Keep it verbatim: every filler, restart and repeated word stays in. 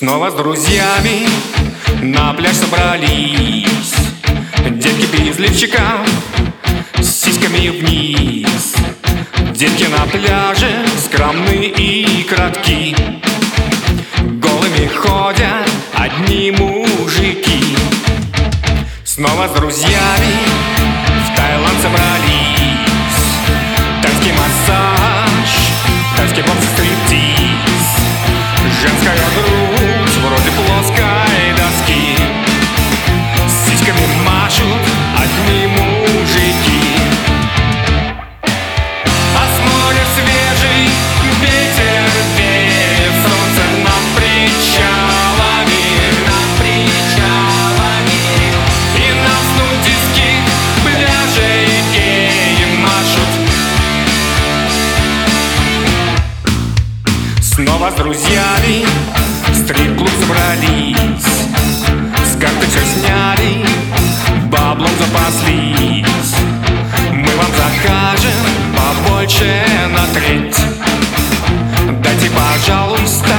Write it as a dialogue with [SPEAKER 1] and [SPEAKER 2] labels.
[SPEAKER 1] Снова с друзьями на пляж собрались. Детки без лифчика, с сиськами вниз. Детки на пляже скромные и кратки. Голыми ходят одни мужики. Снова с друзьями в Таиланд собрались. Тайский массаж, тайский бокс, стриптиз. Женская грудь вроде плоской доски. С сиськами машут одни мужики. А с моря свежий ветер веет. Солнце над причалами, над причалами. И нас нудистских пляжей геи машут. Снова с друзьями в стрип-клуб собрались. С карты все сняли, баблом запаслись. Мы вам закажем побольше на треть. Дайте, пожалуйста,